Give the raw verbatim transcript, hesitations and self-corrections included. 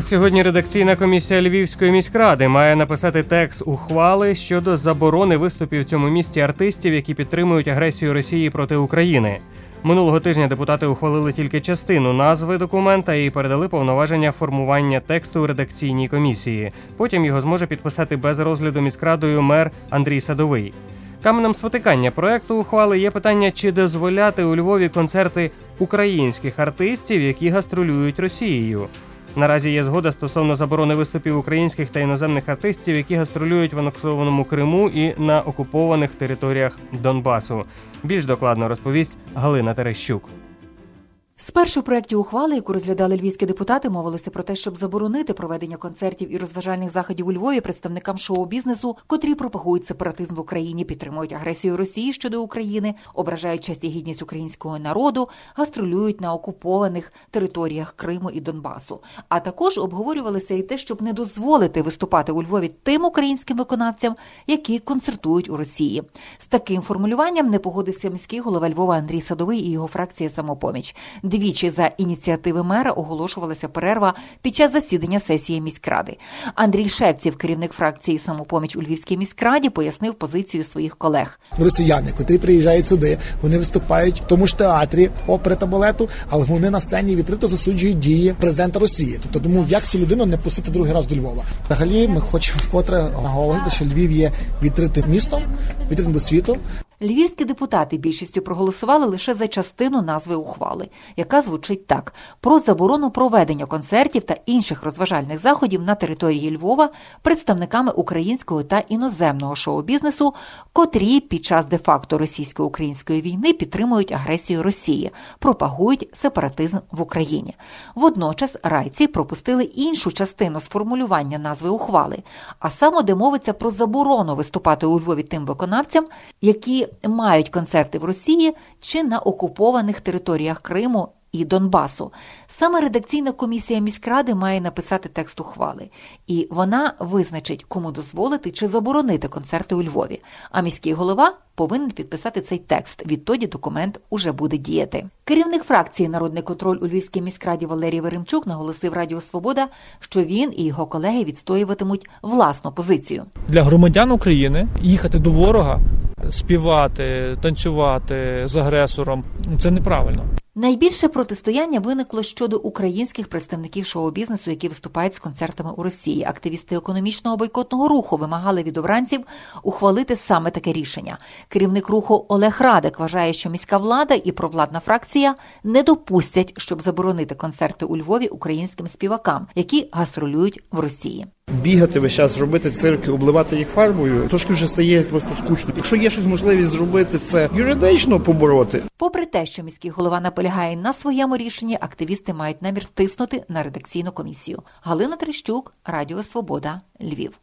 Сьогодні редакційна комісія Львівської міськради має написати текст ухвали щодо заборони виступів в цьому місті артистів, які підтримують агресію Росії проти України. Минулого тижня депутати ухвалили тільки частину назви документа і передали повноваження формування тексту редакційній комісії. Потім його зможе підписати без розгляду міськрадою мер Андрій Садовий. Каменем спотикання проекту ухвали є питання, чи дозволяти у Львові концерти українських артистів, які гастролюють Росією. Наразі є згода стосовно заборони виступів українських та іноземних артистів, які гастролюють в анексованому Криму і на окупованих територіях Донбасу. Більш докладно розповість Галина Терещук. Спершу в проєкті ухвали, яку розглядали львівські депутати, мовилося про те, щоб заборонити проведення концертів і розважальних заходів у Львові представникам шоу-бізнесу, котрі пропагують сепаратизм в Україні, підтримують агресію Росії щодо України, ображають честь і гідність українського народу, гастролюють на окупованих територіях Криму і Донбасу. А також обговорювалося і те, щоб не дозволити виступати у Львові тим українським виконавцям, які концертують у Росії. З таким формулюванням не погодився міський голова Львова Андрій Садовий і його фракція «Самопоміч». Двічі за ініціативи мера оголошувалася перерва під час засідання сесії міськради. Андрій Шевців, керівник фракції «Самопоміч» у Львівській міськраді, пояснив позицію своїх колег. Росіяни, котрі приїжджають сюди, вони виступають в тому ж театрі опери та балету, але вони на сцені відкрито засуджують дії президента Росії. Тобто, тому як цю людину не пустити другий раз до Львова? Взагалі, ми хочемо вкотре наголосити, що Львів є відкритим містом, відкритим до світу. Львівські депутати більшістю проголосували лише за частину назви ухвали, яка звучить так: про заборону проведення концертів та інших розважальних заходів на території Львова представниками українського та іноземного шоу-бізнесу, котрі під час де-факто російсько-української війни підтримують агресію Росії, пропагують сепаратизм в Україні. Водночас райці пропустили іншу частину сформулювання назви ухвали, а саме де мовиться про заборону виступати у Львові тим виконавцям, які мають концерти в Росії чи на окупованих територіях Криму і Донбасу. Саме редакційна комісія міськради має написати текст ухвали. І вона визначить, кому дозволити чи заборонити концерти у Львові. А міський голова повинен підписати цей текст. Відтоді документ уже буде діяти. Керівник фракції «Народний контроль» у Львівській міськраді Валерій Веремчук наголосив Радіо Свобода, що він і його колеги відстоюватимуть власну позицію. Для громадян України їхати до ворога, співати, танцювати з агресором – це неправильно. Найбільше протистояння виникло щодо українських представників шоу-бізнесу, які виступають з концертами у Росії. Активісти економічного бойкотного руху вимагали від обранців ухвалити саме таке рішення. Керівник руху Олег Радик вважає, що міська влада і провладна фракція не допустять, щоб заборонити концерти у Львові українським співакам, які гастролюють в Росії. Бігати весь час, робити цирки, обливати їх фарбою, трошки вже стає просто скучно. Якщо є щось можливість зробити, це юридично побороти. Попри те, що міський голова наполягає на своєму рішенні, активісти мають намір тиснути на редакційну комісію. Галина Терещук, Радіо Свобода, Львів.